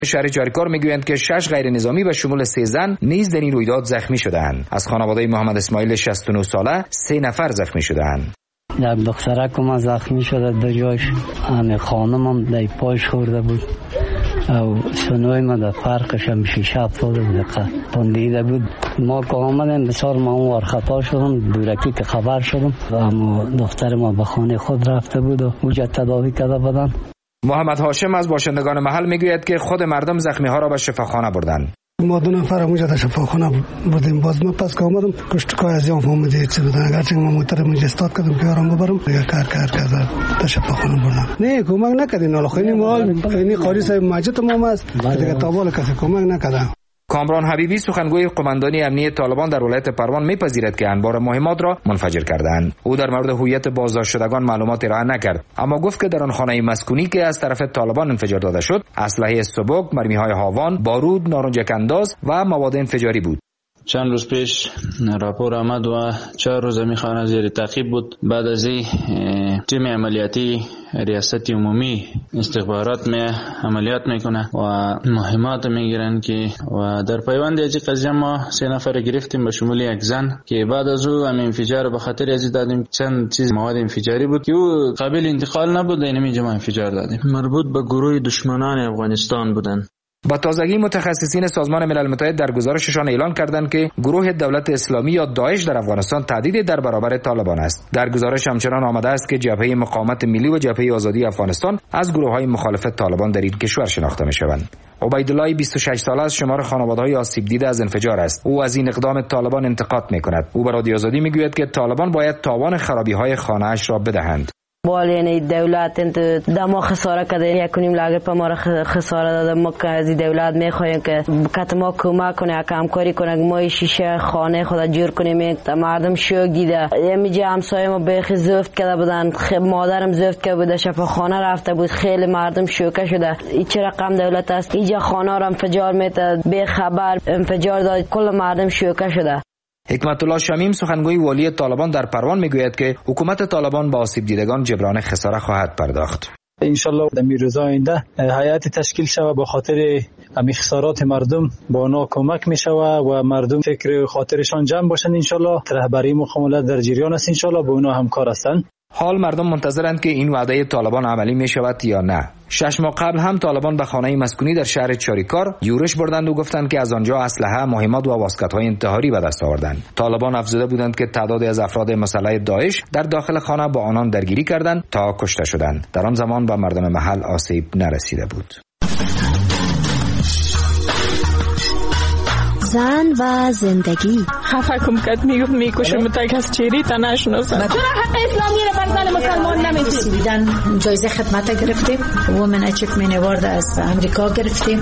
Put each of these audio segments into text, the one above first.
شهر چاریکار میگویند که 6 غیر نظامی به شمول 3 زن نیز در این رویداد زخمی شدند. از خانواده محمد اسماعیل 69 ساله 3 نفر زخمی شدند. در دخترکم زخمی شده به جایش، همه خانمم در پایش خورده بود و سنوی ما در فرقش هم شیشه افتاده بود، تندیده بود. ما که آمدیم بسیار ما اونور خطا شدم، دورکی که خبر شدم و اما دختر ما به خانه خود رفته بود و اوجا تداوی کرده بودن. محمد هاشم از باشندگان محل میگوید که خود مردم زخمی ها را به شفاخانه بردند. ما 2 نفر اونجا در شفاخانه بودیم. باز ما پس که آمدم کشتکای از یام فهمیده چی بودن، اگرچه ما موتر منجا استاد کردم که آرام ببرم دیگه کار کرده در شفاخانه بردم. نه کمک نکردین، حالا خیلی مال این قاری صاحب ماجد ما است دیگه تابال کسی کمک نکرد. کامران حبیبی سخنگوی قماندانی امنیت طالبان در ولایت پروان میپذیرد که انبار مهمات را منفجر کردند. او در مورد هویت بازداشت شدگان معلومات ارائه نکرد، اما گفت که در آن خانه مسکونی که از طرف طالبان انفجار داده شد، اسلحه سبک، مرمی‌های هاوان، بارود، نارنجک انداز و مواد انفجاری بود. چند روز پیش راپور آمد و 4 روز می خانه زیر تعقیب بود. بعد از این تیم عملیاتی ریاست عمومی استخبارات می عملیات میکنه و مهمات میگیرن که و در پیوند از قضیه ما 3 نفر گرفتیم به شمول 1 زن که بعد از او هم انفجار به خاطر از دادیم. چند چیز مواد انفجاری بود که او قابل انتقال نبود، اینجا ما انفجار دادیم. مربوط به گروه دشمنان افغانستان بودن. با تازگی متخصصین سازمان ملل متحد در گزارششان اعلان کردند که گروه دولت اسلامی یا داعش در افغانستان تهدید در برابر طالبان است. در گزارش همچنان آمده است که جبهه مقاومت ملی و جبهه آزادی افغانستان از گروه‌های مخالف طالبان در این کشور شناخته می‌شوند. عبیدالله 26 ساله از شمار خانواده‌های آسیب دیده از انفجار است. او از این اقدام طالبان انتقاد می‌کند. او به رادیو آزادی می‌گوید که طالبان باید تاوان خرابی‌های خانه‌اش را بدهند. بالینی دولت دما خساره کرده، 1.5 لاک پا ما را خساره داده. ما که از دولت میخوایم که بکت ما کمک کنه، که همکاری کنه، ما شیشه خانه خود جور کنیم. مردم شوک دیده، میجه همسایه ما بیخی زفت کرده بودن، مادرم زفت کرده بوده، شفاخانه رفته بود، خیلی مردم شوکه شده. این چه رقم دولت است؟ اینجا خانه را انفجار میده، بی خبر انفجار داد، کل مردم شوکه شده. حکمت الله شمیم سخنگوی والی طالبان در پروان میگوید که حکومت طالبان با آسیب دیدگان جبران خساره خواهد پرداخت. انشالله در روزهای آینده هیئت تشکیل شود با خاطر همین خسارات مردم با اونا کمک میشود و مردم فکر خاطرشان جمع باشند. انشالله رهبری مقامات در جریان است، انشالله با اونا همکار هستند. حال مردم منتظرند که این وعده طالبان عملی می شود یا نه. 6 ماه قبل هم طالبان به خانه مسکونی در شهر چاریکار یورش بردند و گفتند که از آنجا اسلحه، مهمات و واسکت‌های انتحاری به دست آوردند. طالبان افزوده بودند که تعدادی از افراد مسلح داعش در داخل خانه با آنان درگیری کردند تا کشته شدند. در آن زمان به مردم محل آسیب نرسیده بود. زن و زندگی. خفه کم کد میکشم تک از چیری تا نشناسم. چرا حق اسلامی را بر زن مسلمان نمیدید؟ جایزه خدمت گرفتیم، وومن اچیومنت اوارد از امریکا گرفتیم.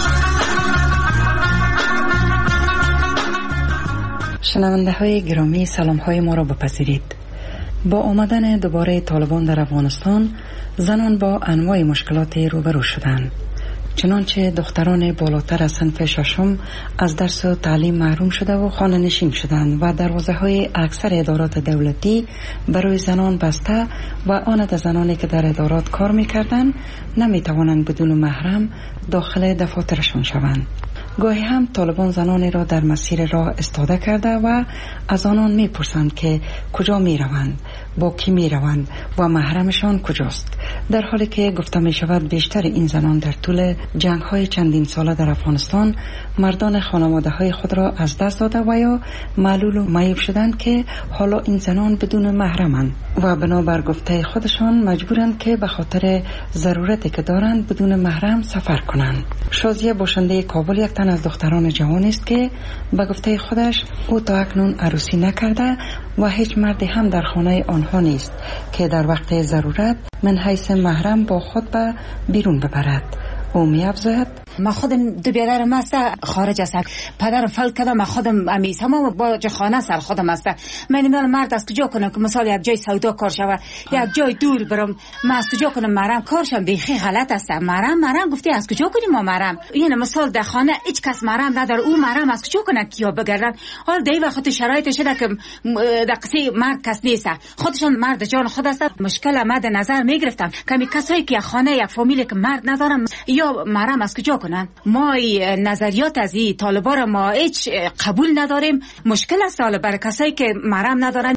شنونده های گرامی، سلام های ما را بپذیرید. با آمدن دوباره طالبان در افغانستان، زنان با انواع مشکلات روبرو شدند. چنانچه دختران بالاتر از صنف 6 از درس و تعلیم محروم شده و خانه نشین شدند و دروازه های اکثر ادارات دولتی برای زنان بسته و آن زنانی که در ادارات کار میکردند نمیتوانند بدون محرم داخل دفاترشان شوند. گاهی هم طالبان زنانی را در مسیر راه استاده کرده و از آنان میپرسند که کجا میروند، با کی میروند و محرمشان کجاست، در حالی که گفته می شود بیشتر این زنان در طول جنگ های چندین ساله در افغانستان مردان خانواده های خود را از دست داده و یا معلول و معیوب شدند که حالا این زنان بدون محرمند و بنابر گفته خودشان مجبورند که به خاطر ضرورتی که دارند بدون محرم سفر کنند. شازیه باشنده کابل یک تن از دختران جوان است که به گفته خودش او تا اکنون عروسی نکرده و هیچ مردی هم در خانه آنها نیست که در وقت ضرورت من حیث محرم با خود به بیرون ببرد. او می‌افزاید ما خودم دو برادرم است خارج است، پدرم فلک کردم، ما خودم امیسم و با خانه سر خودم است. من نمیدونم مرد از کجا کنم که مثلا یک جای سودا کار شود، یک جای دور برم، من از کجا کنم مرم کارشم بیخی غلط است. مرم گفتی از کجا کنیم ما مرم؟ این مثال در خانه هیچ کس مرم نداره، او مرم از کجا کنه کیا بگردن؟ حال دی وقت شرایط شده که در قصه مرد کس نیست، خودشون مرد جان خود است. مشکل مد نظر میگرفتم کمی کسایی که خانه یک فامیلی که مرد ندارم یا مرم از کجا کنن. ما نظریات از این طالبا را ما هیچ قبول نداریم. مشکل است حالا برای کسایی که محرم ندارن.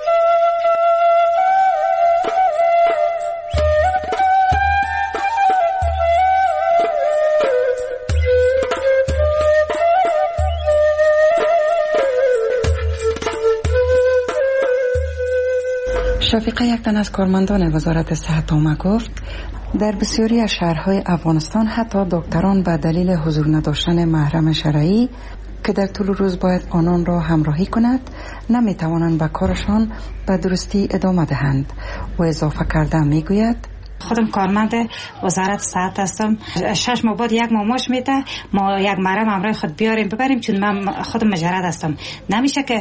شفیقه یک تن از کارمندان وزارت صحت گفت در بسیاری از شهرهای افغانستان حتی دکتران به دلیل حضور نداشتن محرم شرعی که در طول روز باید آنان را همراهی کند نمیتوانند به کارشان به درستی ادامه دهند و اضافه کرده میگوید خودم کارمند وزارت صحت هستم. 6 ماه بعد یک ماماش میده ما یک محرم همراه خود بیاریم ببریم چون من خودم مجرد هستم. نمیشه که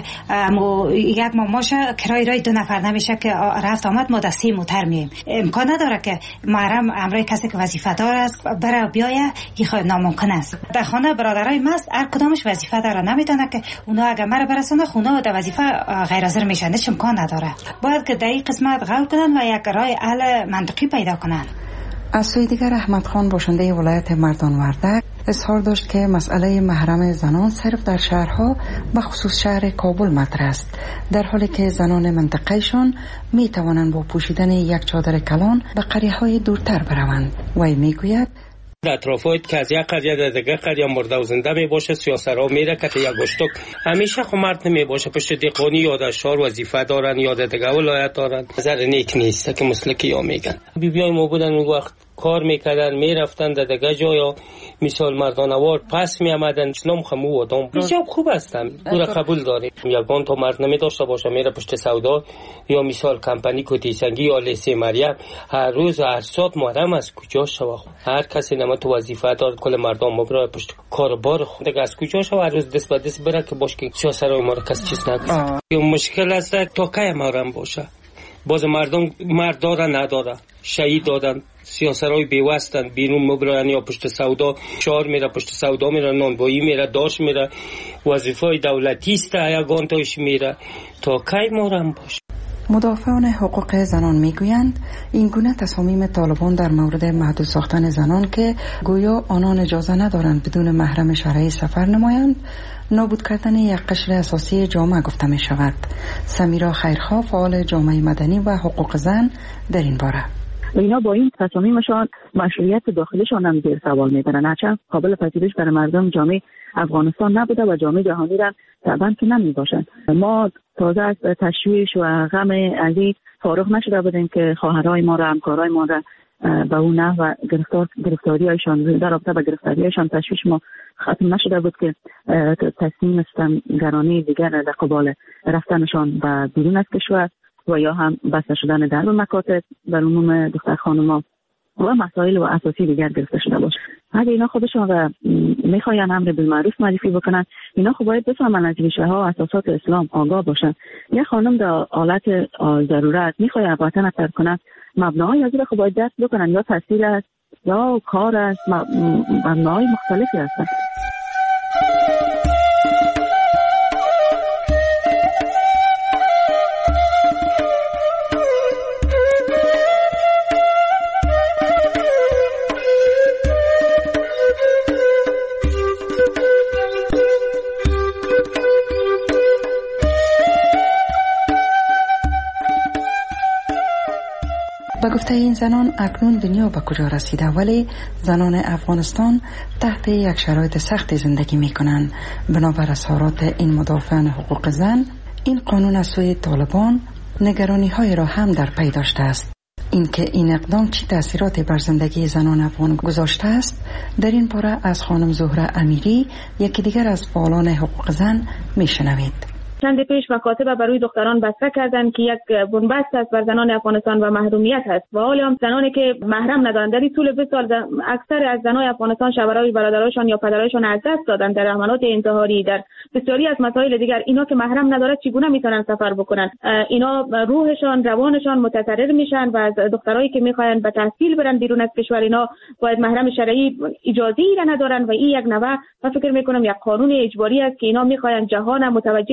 یک ماماش کرای رای 2 نفر نمیشه که رفت آمد ما دستی موتر مییم. امکان نداره که محرم همراه کسی که وظیفه دار است بره بیایه. این خود ناممکن است. در خانه برادرای ماست هر کدامش وظیفه داره نمیدونه که اونا اگه مرا برسونه خونه در وظیفه غیر حاضر میشن. هیچ امکان نداره. باید که در این قسمت غور کنن و یک رای حل منطقی پیدا کنن. از سوی دیگر احمد خان باشنده ولایت مردان وردک اظهار داشت که مسئله محرم زنان صرف در شهرها به خصوص شهر کابل مطرح است، در حالی که زنان منطقهشان می توانند با پوشیدن یک چادر کلان به قریه‌های دورتر بروند. وی میگوید در اطرافایت که از یک قریه در دیگه قریه مرده و زنده می باشه سیاسرها میره که یک گشتک همیشه خو مرد نمی باشه پشت دیقانی یا در شهر وظیفه دارن یا در دیگه ولایت دارن. نظر نیک نیست که مسلکی ها میگن. بیای ما بودن اون وقت کار میکردن میرفتن در دیگه جایا مثال مردانوار پس می آمدن اسلام خمو آدم بسیار خوب هستن او را قبول داریم. یگان تا مرد نمی داشته باشه میره پشت سودا یا مثال کمپانی کوتیسنگی یا لیسه مریم هر روز هر ساعت محرم از کجا شوه. هر کسی نمه تو وظیفه دار کل مردم مبرای پشت کاربار خود دیگه از کجا شوه هر روز دست به دست بره که باش که سیاسرهای ما را کسی چیز نگه. مشکل است تا که محرم باشه باز مردم مرد داره نداره شهید دادن سیاسرهای بیوستن بیرون مبرایان یا پشت سودا شهر میره پشت سودا میره نانوایی میره داشت میره وظیفه دولتی است یگان تاش میره تا کی محرم باشه. مدافعان حقوق زنان میگویند این گونه تصامیم طالبان در مورد محدود ساختن زنان که گویا آنان اجازه ندارند بدون محرم شرعی سفر نمایند نابود کردن یک قشر اساسی جامعه گفته می شود. سمیرا خیرخواه فعال جامعه مدنی و حقوق زن در این باره اینا با این تصامیمشان مشروعیت داخلشان هم زیر سوال میبرن. هرچند قابل پذیرش برای مردم جامعه افغانستان نبوده و جامعه جهانی را طبعا که نمی باشند. ما تازه از تشویش و غم علی فارغ نشده بودیم که خواهرای ما را همکارای ما را به اون نحو گرفتاریایشان در رابطه با گرفتاریایشان تشویش ما ختم نشده بود که تصمیم ستمگرانی دیگر در قبال رفتنشان به بیرون از کشور و یا هم بسته شدن در مکاتب در عموم دختر خانوما و مسائل و اساسی دیگر گرفته شده باشه. اگه اینا خودشون و میخواین امر بالمعروف معرفی بکنن اینا خب باید بفهمن از ریشه ها و اساسات اسلام آگاه باشن. یه خانم در حالت ضرورت میخواد وطن ترک کنه مبناهای از خب باید درک بکنن یا تحصیل است یا کار است مبناهای مختلفی هستن. به گفته این زنان اکنون دنیا به کجا رسیده ولی زنان افغانستان تحت یک شرایط سخت زندگی می کنند. بنابر اظهارات این مدافعان حقوق زن این قانون از سوی طالبان نگرانی های را هم در پی داشته است. اینکه این اقدام چی تاثیراتی بر زندگی زنان افغان گذاشته است در این باره از خانم زهره امیری یکی دیگر از فعالان حقوق زن می شنوید. چند پیش مکاتب برای دختران بسته کردند که یک بنبست است بر زنان افغانستان و محرومیت است و حالا هم زنانی که محرم ندارند در این طول 20 سال اکثر از زنان افغانستان شوهرای برادرایشان یا پدرایشان از دست دادند در حملات انتحاری در بسیاری از مسائل دیگر. اینا که محرم ندارد چگونه میتونن سفر بکنن؟ اینا روحشان روانشان متضرر میشن و از دخترایی که میخواین به تحصیل برن بیرون از کشور اینا باید محرم شرعی اجازه ای ندارن و این یک نوع من فکر میکنم یک قانون اجباری است که اینا میخواین جهان متوجه از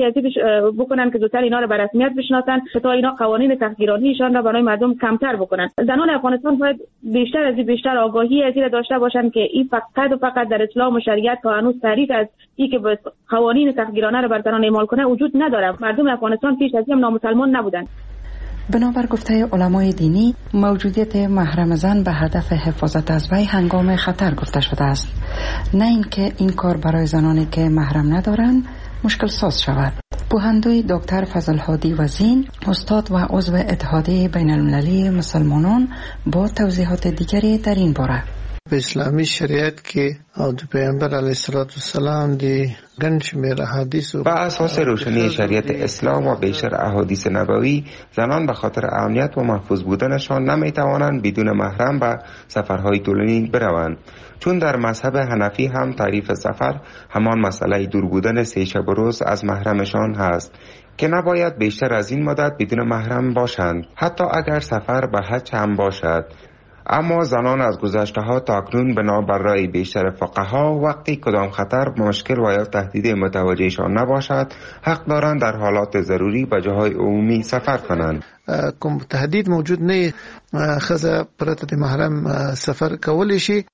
بکنن که زودتر اینا رو به رسمیت بشناسن تا اینا قوانین تحقیرانیشان را برای مردم کمتر بکنن. زنان افغانستان باید بیشتر آگاهی از این داشته باشند که این فقط در اسلام و شریعت تا هنوز تعریف از این که قوانین تحقیرانه را بر زنان اعمال کنه وجود نداره. مردم افغانستان پیش از این نامسلمان نبودند. بنابر گفته علمای دینی موجودیت محرم زن به هدف حفاظت از وی هنگام خطر گفته شده است، نه اینکه این کار برای زنانی که محرم ندارند مشکل ساز شود. پوهندوی دکتر فضل هادی وزین، استاد و عضو اتحادیه بین المللی مسلمانان، با توضیحات دیگری در این باره. په اسلامي شریعت کې او د پیغمبر علیه الصلاة والسلام دی ګڼ شمېر احادیث بر اساس روشنی شریعت اسلام و بیشتر احادیث نبوی، زنان به خاطر امنیت و محفوظ بودنشان نمیتوانند بدون محرم به سفرهای طولانی بروند، چون در مذهب حنفی هم تعریف سفر همان مسئله دور بودن 3 شب و روز از محرمشان هست که نباید بیشتر از این مدت بدون محرم باشند، حتی اگر سفر به حج هم باشد. اما زنان از گذشته ها تا اکنون بنابر رأی بیشتر فقها وقتی کدام خطر، مشکل و یا تهدید متوجهشان نباشد، حق دارند در حالات ضروری به جاهای عمومی سفر کنند. کوم تهدید موجود نه، خزه پرته د محرم سفر کولی شي.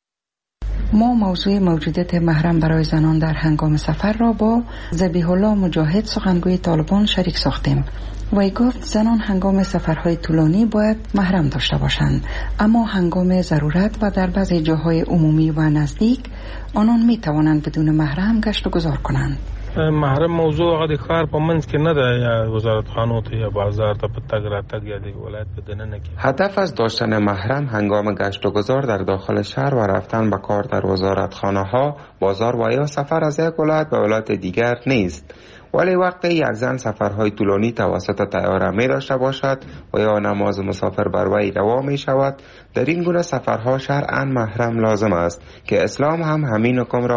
ما موضوع موجودیت محرم برای زنان در هنگام سفر را با ذبیح الله مجاهد، سخنگوی طالبان، شریک ساختیم. وی گفت زنان هنگام سفرهای طولانی باید محرم داشته باشند، اما هنگام ضرورت و در بعضی جاهای عمومی و نزدیک آنان می توانند بدون محرم گشت و گذار کنند. محرم موضوع هغه د ښار په منځ کې نه ده، یا وزارتخانو ته یا بازار ته په تګ راتګ یا د ولایت په دننه کې. هدف از داشتن محرم هنگام گشت و گذار در داخل شهر و رفتن به کار در وزارتخانه ها، بازار و یا سفر از یک ولایت به ولایت دیگر نیست. ولی وقتی یک زن سفرهای طولانی توسط طیاره می داشته باشد و یا نماز مسافر بر وی روا می شود، در این گونه سفرها شرعاً محرم لازم است که اسلام هم همین حکم را